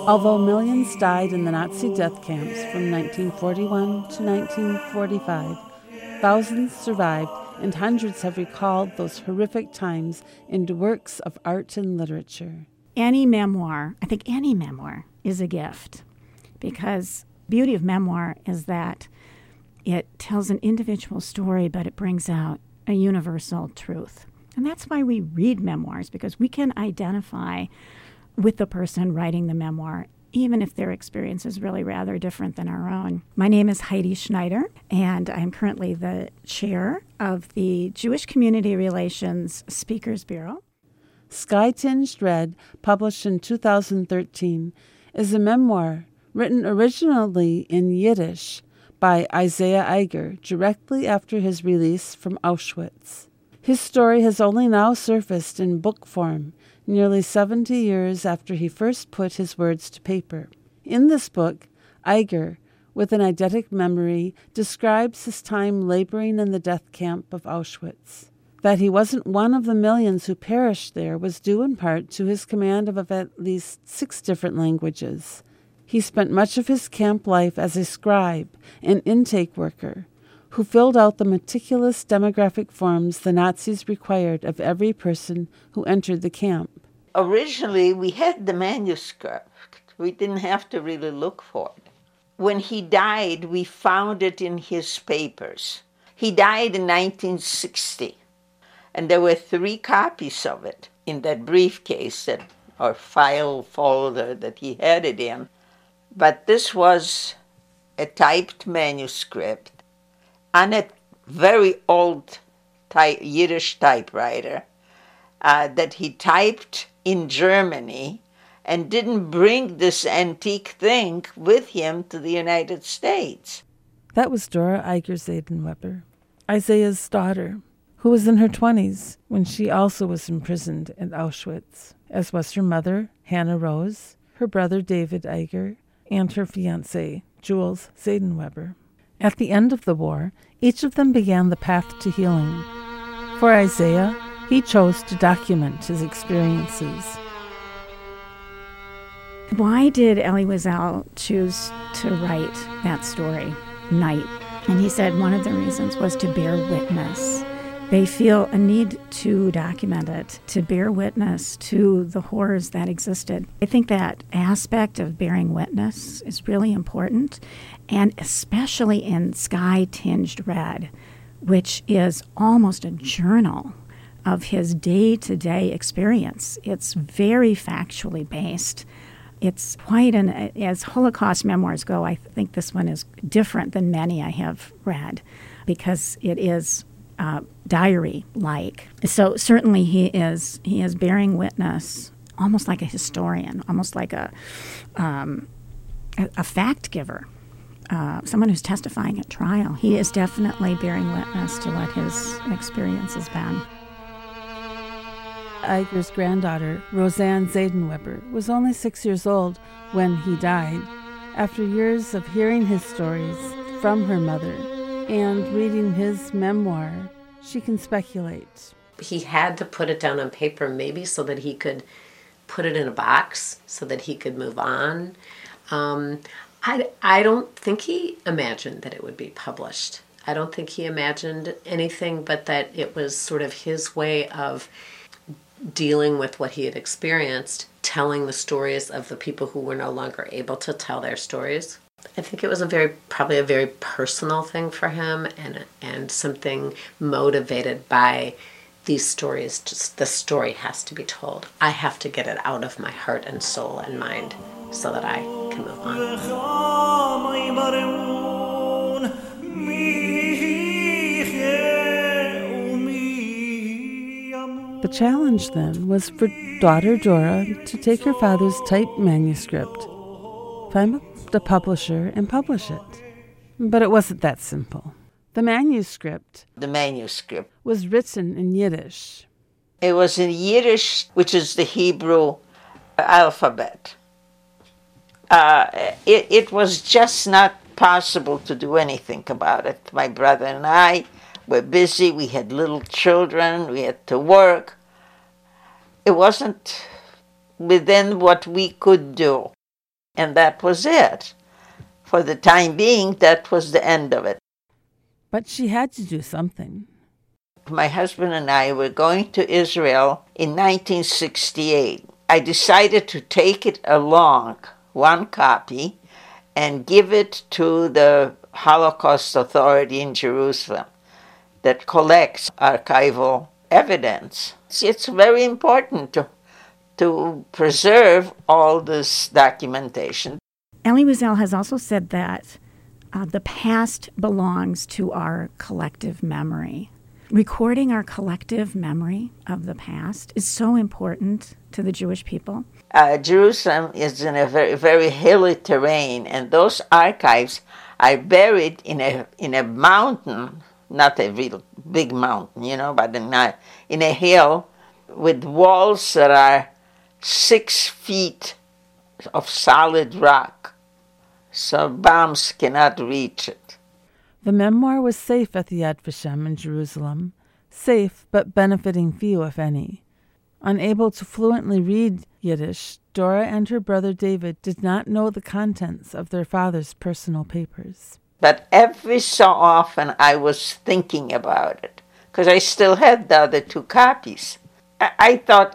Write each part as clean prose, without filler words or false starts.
Although millions died in the Nazi death camps from 1941 to 1945, thousands survived and hundreds have recalled those horrific times into works of art and literature. Any memoir, I think any memoir, is a gift, because the beauty of memoir is that it tells an individual story, but it brings out a universal truth. And that's why we read memoirs, because we can identify with the person writing the memoir, even if their experience is really rather different than our own. My name is Heidi Schneider, and I'm currently the chair of the Jewish Community Relations Speakers Bureau. Sky Tinged Red, published in 2013, is a memoir written originally in Yiddish by Isaiah Eiger directly after his release from Auschwitz. His story has only now surfaced in book form, nearly 70 years after he first put his words to paper. In this book, Eiger, with an eidetic memory, describes his time laboring in the death camp of Auschwitz. That he wasn't one of the millions who perished there was due in part to his command of at least 6 different languages. He spent much of his camp life as a scribe, an intake worker, who filled out the meticulous demographic forms the Nazis required of every person who entered the camp. Originally, we had the manuscript. We didn't have to really look for it. When he died, we found it in his papers. He died in 1960, and there were 3 copies of it in that briefcase or file folder that he had it in. But this was a typed manuscript on a very old Yiddish typewriter that he typed in Germany and didn't bring this antique thing with him to the United States. That was Dora Eiger Zaydenweber, Isaiah's daughter, who was in her 20s when she also was imprisoned at Auschwitz, as was her mother, Hannah Rose, her brother David Eiger, and her fiancé, Jules Zaydenweber. At the end of the war, each of them began the path to healing. For Isaiah, he chose to document his experiences. Why did Elie Wiesel choose to write that story, Night? And he said one of the reasons was to bear witness. They feel a need to document it, to bear witness to the horrors that existed. I think that aspect of bearing witness is really important, and especially in Sky Tinged Red, which is almost a journal of his day-to-day experience. It's very factually based. It's quite as Holocaust memoirs go, I think this one is different than many I have read, because it is diary-like. So certainly he is bearing witness, almost like a historian, almost like a fact giver, someone who's testifying at trial. He is definitely bearing witness to what his experience has been. Eiger's granddaughter, Roseanne Zaydenweber, was only 6 years old when he died. After years of hearing his stories from her mother and reading his memoir, she can speculate. He had to put it down on paper, maybe so that he could put it in a box so that he could move on. I don't think he imagined that it would be published. I don't think he imagined anything but that it was sort of his way of dealing with what he had experienced, telling the stories of the people who were no longer able to tell their stories. I think it was probably a very personal thing for him, and something motivated by these stories. Just the story has to be told. I have to get it out of my heart and soul and mind so that I can move on. The challenge then was for daughter Dora to take her father's typed manuscript, find the publisher, and publish it. But it wasn't that simple. The manuscript was written in Yiddish. It was in Yiddish, which is the Hebrew alphabet. It was just not possible to do anything about it. My brother and I were busy. We had little children. We had to work. It wasn't within what we could do. And that was it. For the time being, that was the end of it. But she had to do something. My husband and I were going to Israel in 1968. I decided to take it along, one copy, and give it to the Holocaust Authority in Jerusalem that collects archival evidence. It's very important to preserve all this documentation. Elie Wiesel has also said that the past belongs to our collective memory. Recording our collective memory of the past is so important to the Jewish people. Jerusalem is in a very, very hilly terrain, and those archives are buried in a mountain, not a real big mountain, but in a hill with walls that are 6 feet of solid rock, so bombs cannot reach it. The memoir was safe at the Yad Vashem in Jerusalem, safe but benefiting few, if any. Unable to fluently read Yiddish, Dora and her brother David did not know the contents of their father's personal papers. But every so often I was thinking about it, because I still had the other 2 copies. I thought,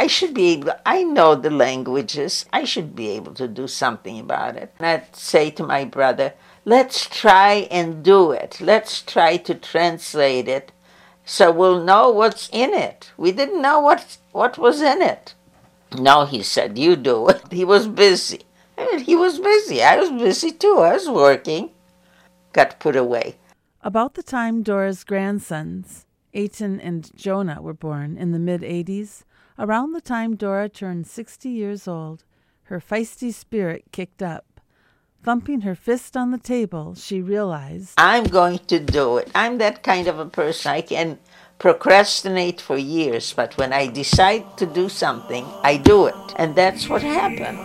I know the languages, I should be able to do something about it. And I'd say to my brother, let's try and do it. Let's try to translate it so we'll know what's in it. We didn't know what was in it. No, he said, you do it. He was busy. He was busy. I was busy too. I was working. Got put away. About the time Dora's grandsons, Eitan and Jonah, were born in the mid-'80s, around the time Dora turned 60 years old, her feisty spirit kicked up. Thumping her fist on the table, she realized, I'm going to do it. I'm that kind of a person. I can procrastinate for years, but when I decide to do something, I do it. And that's what happened.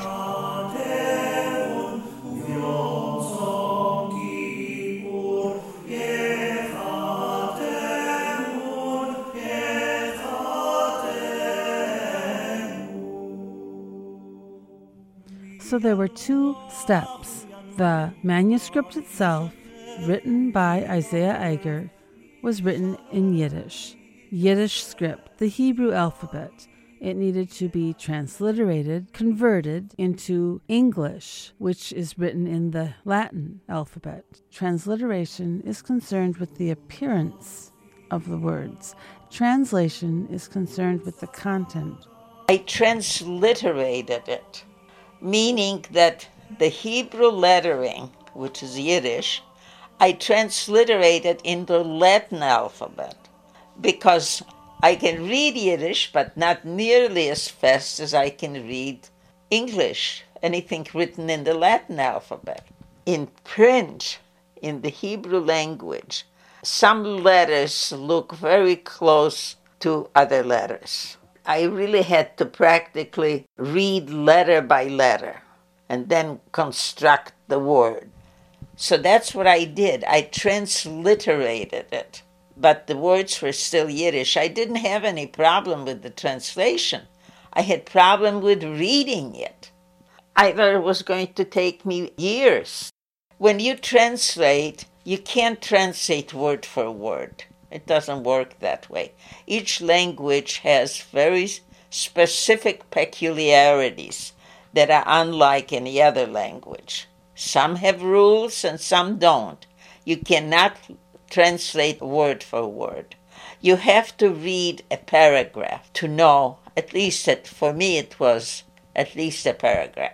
So there were 2 steps. The manuscript itself, written by Isaiah Eiger, was written in Yiddish. Yiddish script, the Hebrew alphabet. It needed to be transliterated, converted into English, which is written in the Latin alphabet. Transliteration is concerned with the appearance of the words. Translation is concerned with the content. I transliterated it, meaning that the Hebrew lettering, which is Yiddish, I transliterated into Latin alphabet because I can read Yiddish, but not nearly as fast as I can read English, anything written in the Latin alphabet. In print, in the Hebrew language, some letters look very close to other letters. I really had to practically read letter by letter and then construct the word. So that's what I did. I transliterated it, but the words were still Yiddish. I didn't have any problem with the translation. I had problem with reading it. I thought it was going to take me years. When you translate, you can't translate word for word. It doesn't work that way. Each language has very specific peculiarities that are unlike any other language. Some have rules and some don't. You cannot translate word for word. You have to read a paragraph to know, at least for me it was at least a paragraph.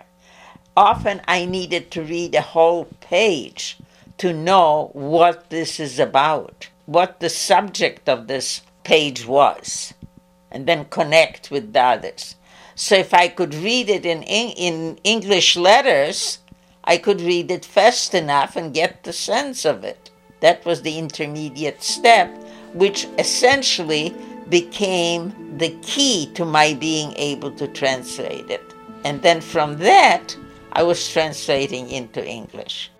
Often I needed to read a whole page to know what this is about, what the subject of this page was, and then connect with the others. So if I could read it in English letters, I could read it fast enough and get the sense of it. That was the intermediate step, which essentially became the key to my being able to translate it. And then from that, I was translating into English.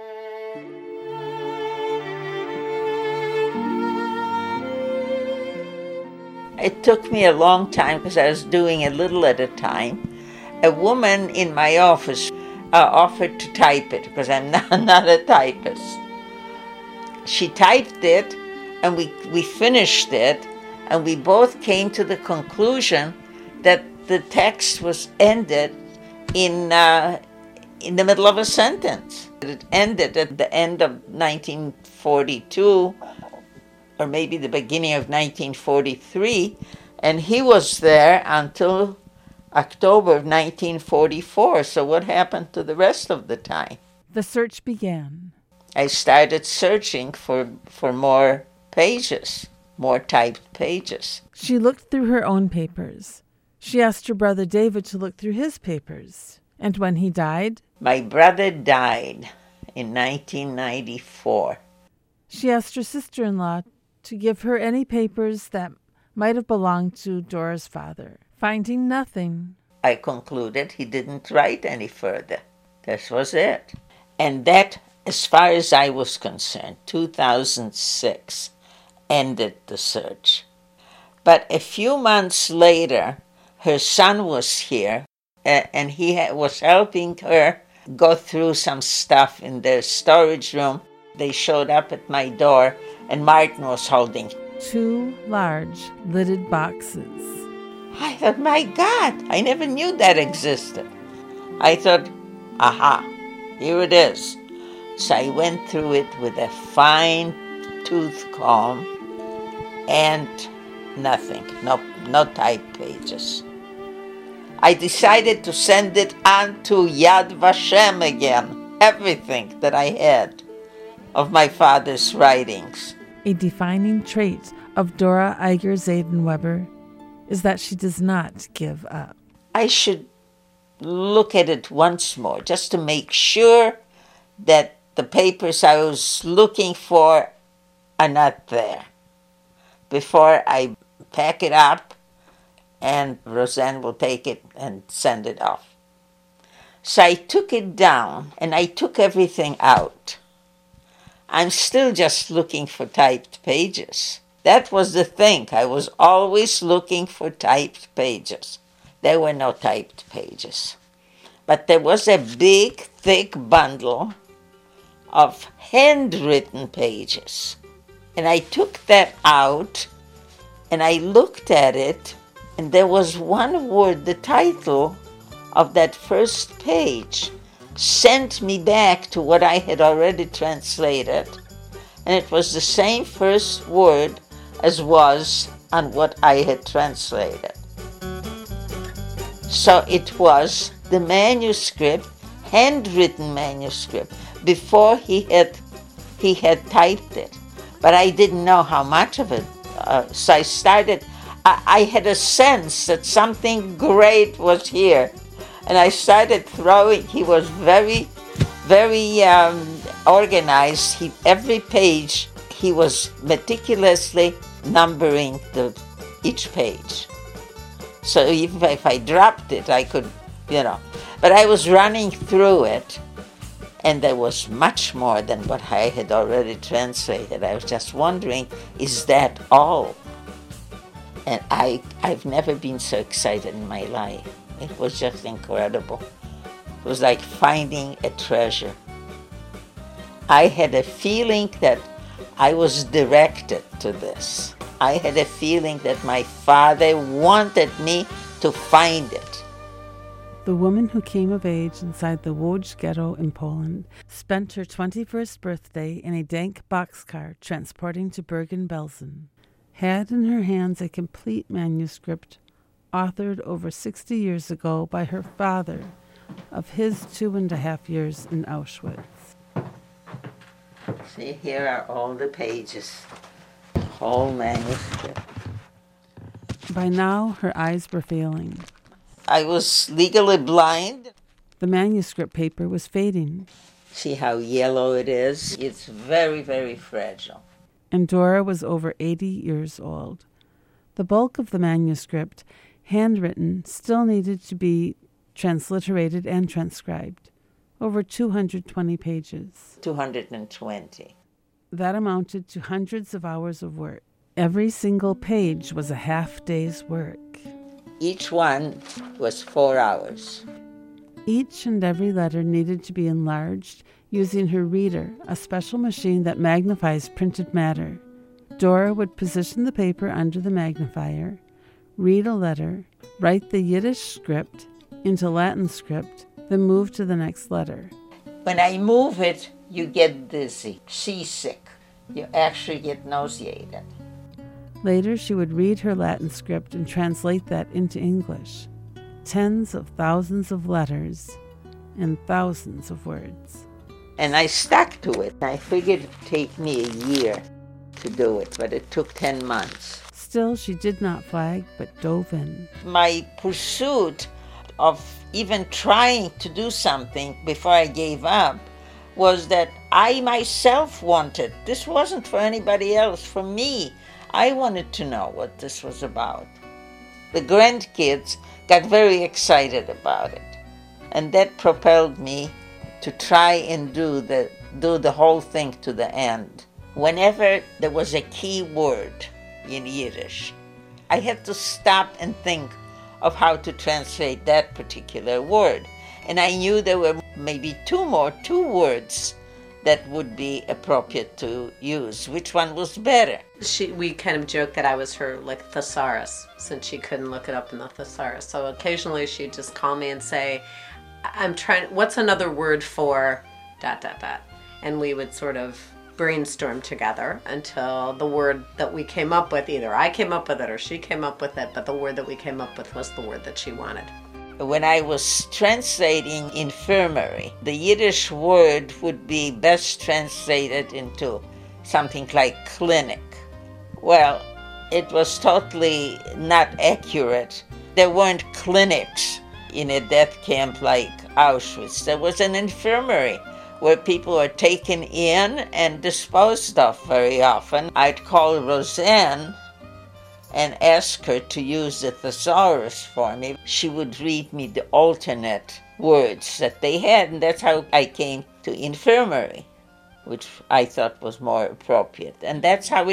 It took me a long time because I was doing a little at a time. A woman in my office offered to type it because I'm not a typist. She typed it, and we finished it, and we both came to the conclusion that the text was ended in the middle of a sentence. It ended at the end of 1942, or maybe the beginning of 1943, and he was there until October of 1944. So what happened to the rest of the time? The search began. I started searching for more pages, more typed pages. She looked through her own papers. She asked her brother David to look through his papers. And when he died? My brother died in 1994. She asked her sister-in-law to give her any papers that might have belonged to Dora's father. Finding nothing, I concluded he didn't write any further. This was it. And that, as far as I was concerned, 2006 ended the search. But a few months later, her son was here, and he was helping her go through some stuff in the storage room. They showed up at my door, and Martin was holding 2 large lidded boxes. I thought, my God, I never knew that existed. I thought, aha, here it is. So I went through it with a fine-tooth comb, and nothing, no typed pages. I decided to send it on to Yad Vashem again, everything that I had of my father's writings. A defining trait of Dora Eiger Zayden-Weber is that she does not give up. I should look at it once more just to make sure that the papers I was looking for are not there before I pack it up, and Roseanne will take it and send it off. So I took it down and I took everything out. I'm still just looking for typed pages. That was the thing. I was always looking for typed pages. There were no typed pages. But there was a big, thick bundle of handwritten pages. And I took that out and I looked at it, and there was one word, the title of that first page sent me back to what I had already translated, and it was the same first word as was on what I had translated. So it was the manuscript, handwritten manuscript, before he had typed it. But I didn't know how much of it. So I started, I had a sense that something great was here. And I started throwing. He was very, very organized. Every page, he was meticulously numbering each page. So even if I dropped it, I could, But I was running through it, and there was much more than what I had already translated. I was just wondering, is that all? And I've never been so excited in my life. It was just incredible. It was like finding a treasure. I had a feeling that I was directed to this. I had a feeling that my father wanted me to find it. The woman who came of age inside the Łódź ghetto in Poland spent her 21st birthday in a dank boxcar transporting to Bergen-Belsen, had in her hands a complete manuscript authored over 60 years ago by her father of his 2.5 years in Auschwitz. See, here are all the pages, the whole manuscript. By now, her eyes were failing. I was legally blind. The manuscript paper was fading. See how yellow it is? It's very, very fragile. And Dora was over 80 years old. The bulk of the manuscript, handwritten, still needed to be transliterated and transcribed. Over 220 pages. 220. That amounted to hundreds of hours of work. Every single page was a half-day's work. Each one was 4 hours. Each and every letter needed to be enlarged using her reader, a special machine that magnifies printed matter. Dora would position the paper under the magnifier, read a letter, write the Yiddish script into Latin script, then move to the next letter. When I move it, you get dizzy, seasick. You actually get nauseated. Later, she would read her Latin script and translate that into English. Tens of thousands of letters and thousands of words. And I stuck to it. I figured it'd take me a year to do it, but it took 10 months. Still, she did not flag, but dove in. My pursuit of even trying to do something before I gave up was that I myself wanted. This wasn't for anybody else, for me. I wanted to know what this was about. The grandkids got very excited about it, and that propelled me to try and do the whole thing to the end. Whenever there was a key word in Yiddish, I had to stop and think of how to translate that particular word. And I knew there were maybe two words that would be appropriate to use. Which one was better? We kind of joked that I was her thesaurus, since she couldn't look it up in the thesaurus. So occasionally she'd just call me and say, what's another word for ... And we would sort of brainstorm together until the word that we came up with, either I came up with it or she came up with it, but the word that we came up with was the word that she wanted. When I was translating infirmary, the Yiddish word would be best translated into something like clinic. Well, it was totally not accurate. There weren't clinics in a death camp like Auschwitz. There was an infirmary where people were taken in and disposed of very often. I'd call Roseanne and ask her to use the thesaurus for me. She would read me the alternate words that they had, and that's how I came to infirmary, which I thought was more appropriate. And that's how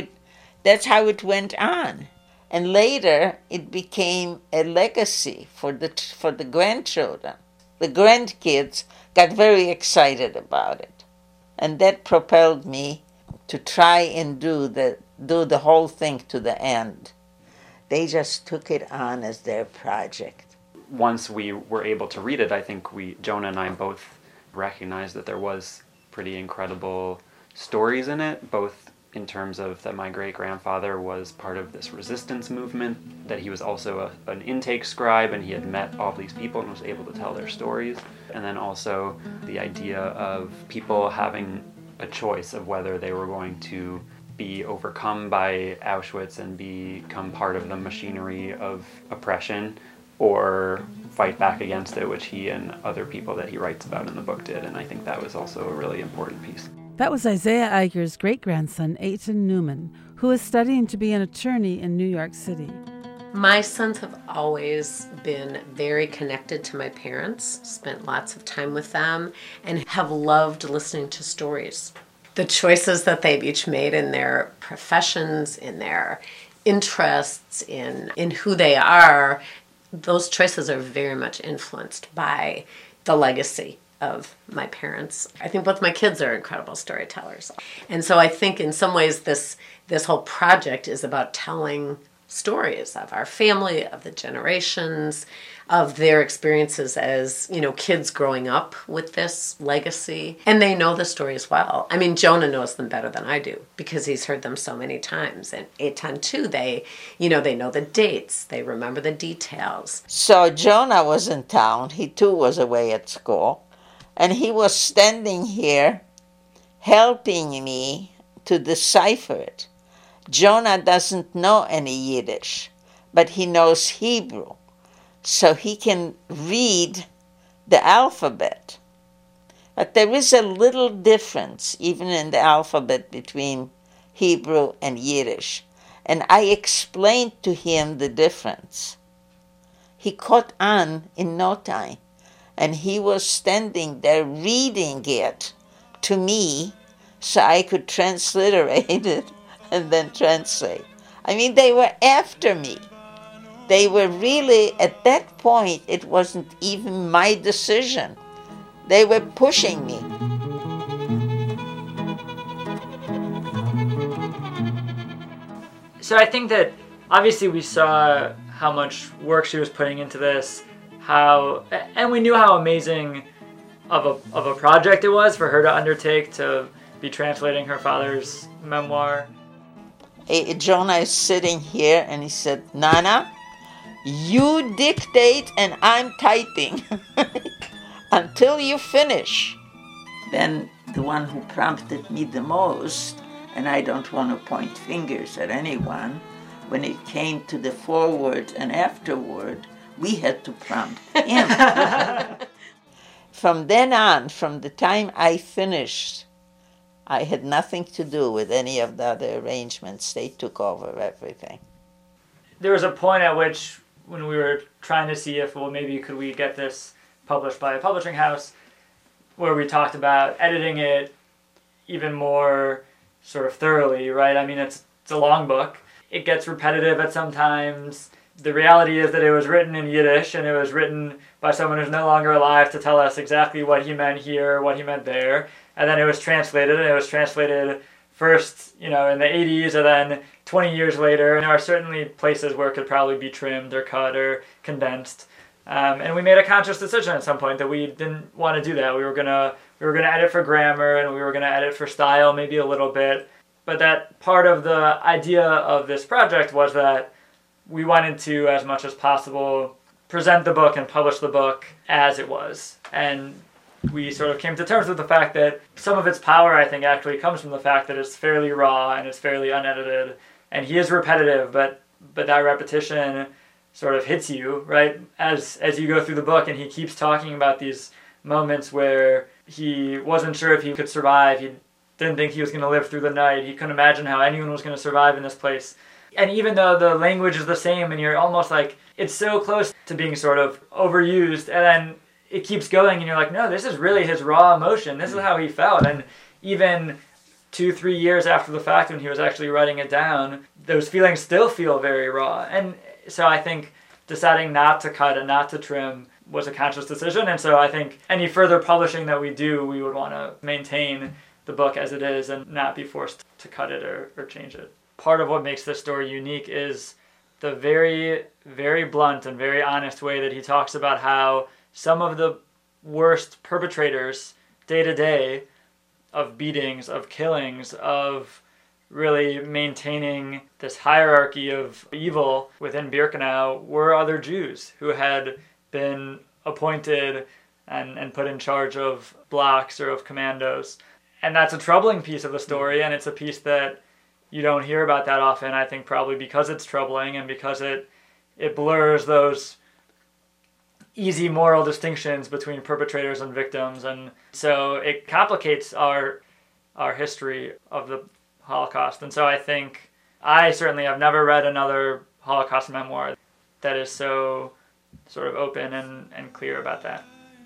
it went on. And later, it became a legacy for the grandchildren. The grandkids got very excited about it, and that propelled me to try and do the whole thing to the end. They just took it on as their project. Once we were able to read it, I think Jonah and I both recognized that there was pretty incredible stories in it, both in terms of that my great-grandfather was part of this resistance movement, that he was also an intake scribe and he had met all these people and was able to tell their stories, and then also the idea of people having a choice of whether they were going to be overcome by Auschwitz and become part of the machinery of oppression or fight back against it, which he and other people that he writes about in the book did, and I think that was also a really important piece. That was Isaiah Iger's great-grandson, Eitan Newman, who is studying to be an attorney in New York City. My sons have always been very connected to my parents, spent lots of time with them, and have loved listening to stories. The choices that they've each made in their professions, in their interests, in who they are, those choices are very much influenced by the legacy of my parents. I think both my kids are incredible storytellers. And so I think in some ways this whole project is about telling stories of our family, of the generations, of their experiences as, kids growing up with this legacy. And they know the stories well. I mean, Jonah knows them better than I do because he's heard them so many times. And Eitan too, they know the dates. They remember the details. So Jonah was in town. He too was away at school. And he was standing here helping me to decipher it. Jonah doesn't know any Yiddish, but he knows Hebrew. So he can read the alphabet. But there is a little difference, even in the alphabet, between Hebrew and Yiddish. And I explained to him the difference. He caught on in no time. And he was standing there reading it to me so I could transliterate it and then translate. I mean, they were after me. They were really, at that point, it wasn't even my decision. They were pushing me. So I think that obviously we saw how much work she was putting into this, and we knew how amazing of a project it was for her to undertake to be translating her father's memoir. Jonah is sitting here and he said, Nana, you dictate and I'm typing until you finish. Then the one who prompted me the most, and I don't want to point fingers at anyone, when it came to the foreword and afterword, we had to prompt him. From then on, from the time I finished, I had nothing to do with any of the other arrangements. They took over everything. There was a point at which, when we were trying to see if, well, maybe could we get this published by a publishing house, where we talked about editing it even more sort of thoroughly, right? I mean, it's a long book. It gets repetitive at some times. The reality is that it was written in Yiddish, and it was written by someone who's no longer alive to tell us exactly what he meant here, what he meant there. And then it was translated, and it was translated first, in the 80s, and then 20 years later. And there are certainly places where it could probably be trimmed or cut or condensed. And we made a conscious decision at some point that we didn't want to do that. We were gonna edit for grammar, and we were gonna edit for style, maybe a little bit. But that part of the idea of this project was that we wanted to, as much as possible, present the book and publish the book as it was. And we sort of came to terms with the fact that some of its power, I think, actually comes from the fact that it's fairly raw and it's fairly unedited. And he is repetitive, but that repetition sort of hits you, right? As you go through the book, and he keeps talking about these moments where he wasn't sure if he could survive. He didn't think he was going to live through the night. He couldn't imagine how anyone was going to survive in this place. And even though the language is the same, and you're almost like, it's so close to being sort of overused, and then it keeps going, and you're like, no, this is really his raw emotion. This is how he felt. And even 2-3 years after the fact, when he was actually writing it down, those feelings still feel very raw. And so I think deciding not to cut and not to trim was a conscious decision. And so I think any further publishing that we do, we would want to maintain the book as it is and not be forced to cut it or change it. Part of what makes this story unique is the very, very blunt and very honest way that he talks about how some of the worst perpetrators day to day of beatings, of killings, of really maintaining this hierarchy of evil within Birkenau were other Jews who had been appointed and put in charge of blocks or of commandos. And that's a troubling piece of the story, and it's a piece that you don't hear about that often, I think probably because it's troubling and because it blurs those easy moral distinctions between perpetrators and victims. And so it complicates our history of the Holocaust. And so I think I certainly have never read another Holocaust memoir that is so sort of open and clear about that.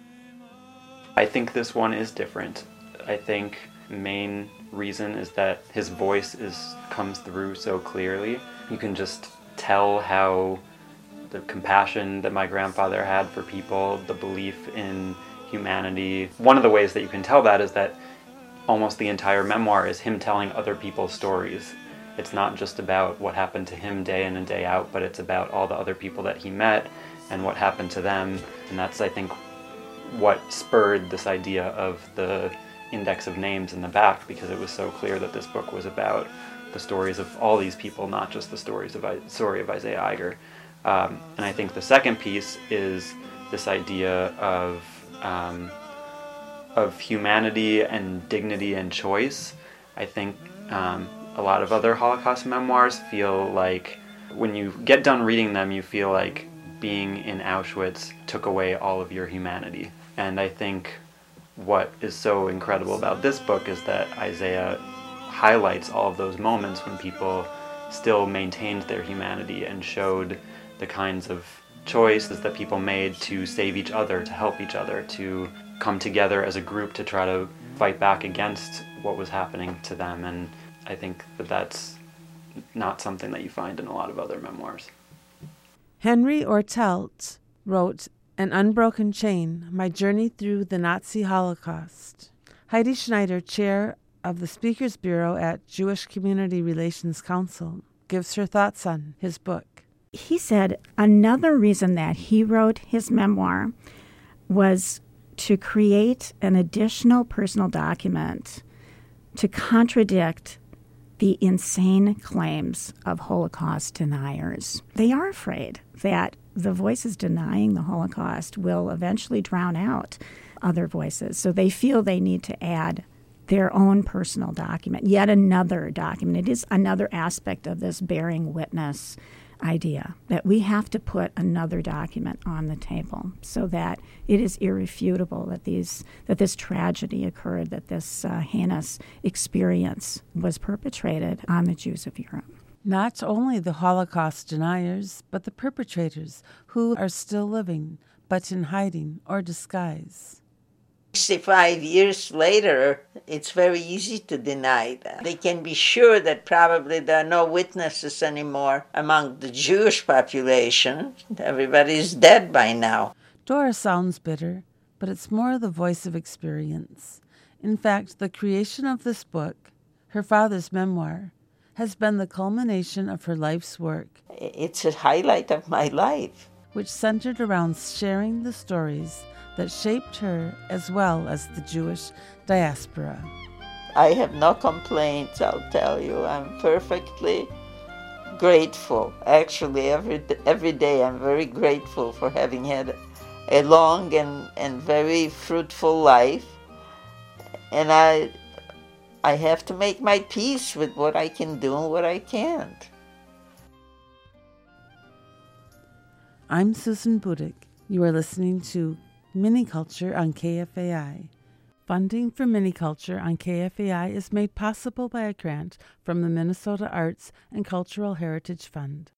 I think this one is different. I think the main reason is that his voice comes through so clearly. You can just tell how the compassion that my grandfather had for people, the belief in humanity. One of the ways that you can tell that is that almost the entire memoir is him telling other people's stories. It's not just about what happened to him day in and day out, but it's about all the other people that he met and what happened to them. And that's, I think, what spurred this idea of the index of names in the back, because it was so clear that this book was about the stories of all these people, not just the story of Isaiah Eiger. And I think the second piece is this idea of humanity and dignity and choice. I think a lot of other Holocaust memoirs feel like when you get done reading them, you feel like being in Auschwitz took away all of your humanity. And I think what is so incredible about this book is that Isaiah highlights all of those moments when people still maintained their humanity and showed the kinds of choices that people made to save each other, to help each other, to come together as a group to try to fight back against what was happening to them. And I think that that's not something that you find in a lot of other memoirs. Henry Ortelt wrote An Unbroken Chain, My Journey Through the Nazi Holocaust. Heidi Schneider, chair of the Speakers Bureau at Jewish Community Relations Council, gives her thoughts on his book. He said another reason that he wrote his memoir was to create an additional personal document to contradict the insane claims of Holocaust deniers. They are afraid that the voices denying the Holocaust will eventually drown out other voices. So they feel they need to add their own personal document, yet another document. It is another aspect of this bearing witness idea that we have to put another document on the table so that it is irrefutable that this tragedy occurred, that this heinous experience was perpetrated on the Jews of Europe. Not only the Holocaust deniers, but the perpetrators who are still living, but in hiding or disguise. 65 years later, it's very easy to deny that. They can be sure that probably there are no witnesses anymore among the Jewish population. Everybody's dead by now. Dora sounds bitter, but it's more the voice of experience. In fact, the creation of this book, her father's memoir, has been the culmination of her life's work. It's a highlight of my life, which centered around sharing the stories that shaped her as well as the Jewish diaspora. I have no complaints, I'll tell you. I'm perfectly grateful. Actually, every day I'm very grateful for having had a long and very fruitful life. And I have to make my peace with what I can do and what I can't. I'm Susan Budick. You are listening to Miniculture on KFAI. Funding for Miniculture on KFAI is made possible by a grant from the Minnesota Arts and Cultural Heritage Fund.